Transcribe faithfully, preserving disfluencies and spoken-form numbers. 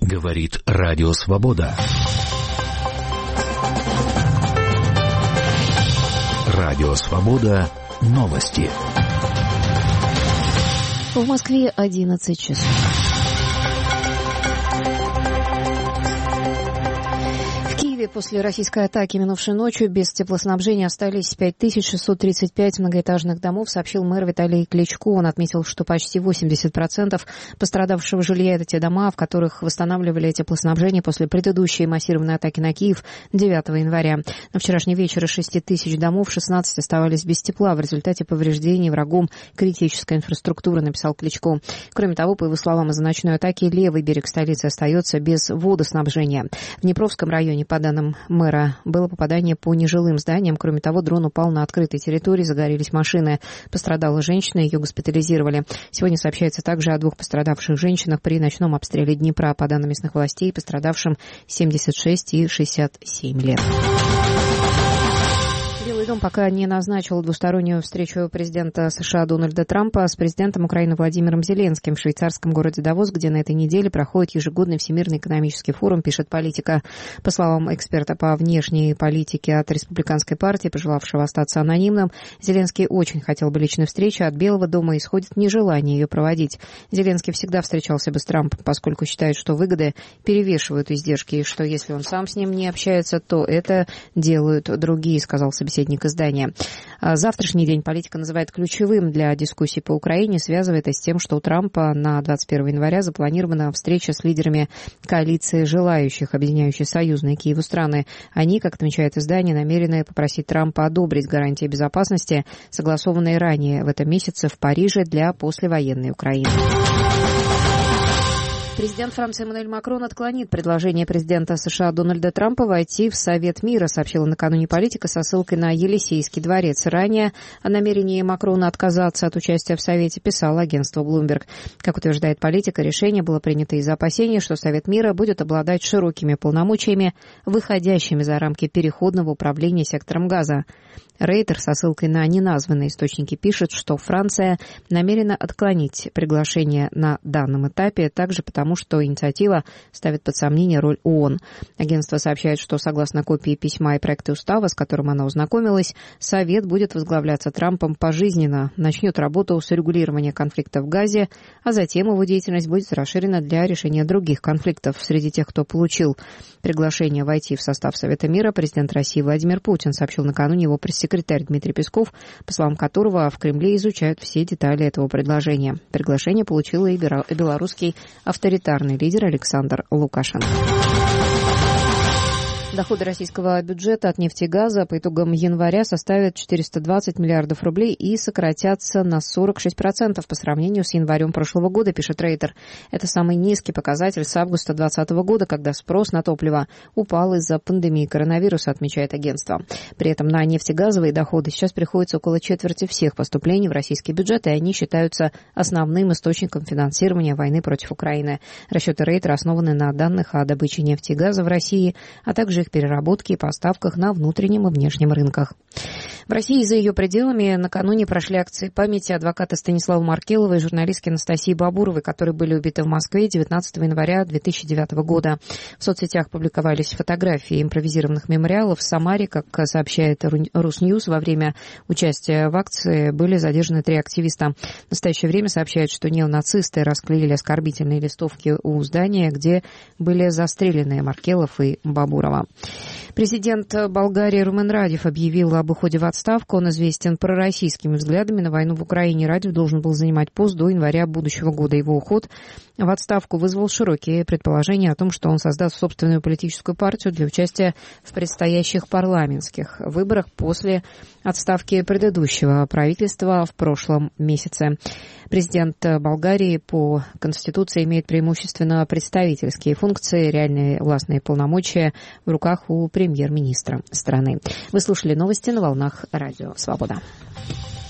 Говорит Радио Свобода. Радио Свобода. Новости. В Москве одиннадцать часов. После российской атаки минувшей ночью без теплоснабжения остались пять тысяч шестьсот тридцать пять многоэтажных домов, сообщил мэр Виталий Кличко. Он отметил, что почти восемьдесят процентов пострадавшего жилья — это те дома, в которых восстанавливали теплоснабжение после предыдущей массированной атаки на Киев девятого января. На вчерашний вечер из шести тысяч домов шестнадцать оставались без тепла в результате повреждений врагом критической инфраструктуры, написал Кличко. Кроме того, по его словам, из-за ночной атаки левый берег столицы остается без водоснабжения. В Днепровском районе, по данным мэра, было попадание по нежилым зданиям. Кроме того, дрон упал на открытой территории, загорелись машины. Пострадала женщина, ее госпитализировали. Сегодня сообщается также о двух пострадавших женщинах при ночном обстреле Днепра. По данным местных властей, пострадавшим семьдесят шесть и шестьдесят семь лет. Белый дом пока не назначил двустороннюю встречу президента США Дональда Трампа с президентом Украины Владимиром Зеленским в швейцарском городе Давос, где на этой неделе проходит ежегодный Всемирный экономический форум, пишет Политика. По словам эксперта по внешней политике от Республиканской партии, пожелавшего остаться анонимным, Зеленский очень хотел бы личной встречи, от Белого дома исходит нежелание ее проводить. Зеленский всегда встречался бы с Трампом, поскольку считает, что выгоды перевешивают издержки, и что если он сам с ним не общается, то это делают другие, сказал собеседник издания. Завтрашний день Политика называет ключевым для дискуссий по Украине, связывает это с тем, что у Трампа на двадцать первого января запланирована встреча с лидерами коалиции желающих, объединяющей союзные Киеву страны. Они, как отмечает издание, намерены попросить Трампа одобрить гарантии безопасности, согласованные ранее в этом месяце в Париже для послевоенной Украины. Президент Франции Эммануэль Макрон отклонит предложение президента США Дональда Трампа войти в Совет мира, сообщила накануне Политика со ссылкой на Елисейский дворец. Ранее о намерении Макрона отказаться от участия в Совете писало агентство Bloomberg. Как утверждает Политика, решение было принято из-за опасения, что Совет мира будет обладать широкими полномочиями, выходящими за рамки переходного управления сектором Газа. Рейтер со ссылкой на неназванные источники пишет, что Франция намерена отклонить приглашение на данном этапе, также потому, что инициатива ставит под сомнение роль ООН. Агентство сообщает, что согласно копии письма и проекта устава, с которым оно ознакомилось, Совет будет возглавляться Трампом пожизненно, начнет работу с урегулирования конфликта в Газе, а затем его деятельность будет расширена для решения других конфликтов. Среди тех, кто получил приглашение войти в состав Совета мира, президент России Владимир Путин, сообщил накануне его пресс-секретарь Дмитрий Песков, по словам которого в Кремле изучают все детали этого предложения. Приглашение получил и белорусский авторитарный лидер Александр Лукашенко. Доходы российского бюджета от нефти и газа по итогам января составят четыреста двадцать миллиардов рублей и сократятся на сорок шесть процентов по сравнению с январем прошлого года, пишет Рейтер. Это самый низкий показатель с августа двадцатого года, когда спрос на топливо упал из-за пандемии коронавируса, отмечает агентство. При этом на нефтегазовые доходы сейчас приходится около четверти всех поступлений в российский бюджет, и они считаются основным источником финансирования войны против Украины. Расчеты Рейтера основаны на данных о добыче нефти и газа в России, а также их переработке и поставках на внутреннем и внешнем рынках. В России и за ее пределами накануне прошли акции памяти адвоката Станислава Маркелова и журналистки Анастасии Бабуровой, которые были убиты в Москве девятнадцатого января две тысячи девятого года. В соцсетях публиковались фотографии импровизированных мемориалов в Самаре. Как сообщает Русньюз, во время участия в акции были задержаны три активиста. В настоящее время сообщают, что неонацисты расклеили оскорбительные листовки у здания, где были застрелены Маркелов и Бабурова. Президент Болгарии Румен Радев объявил об уходе в отставку. Он известен пророссийскими взглядами на войну в Украине. Радев должен был занимать пост до января будущего года. Его уход в отставку вызвал широкие предположения о том, что он создаст собственную политическую партию для участия в предстоящих парламентских выборах после отставки предыдущего правительства в прошлом месяце. Президент Болгарии по Конституции имеет преимущественно представительские функции, реальные властные полномочия в руках у премьер-министра страны. Вы слушали новости на волнах Радио Свобода.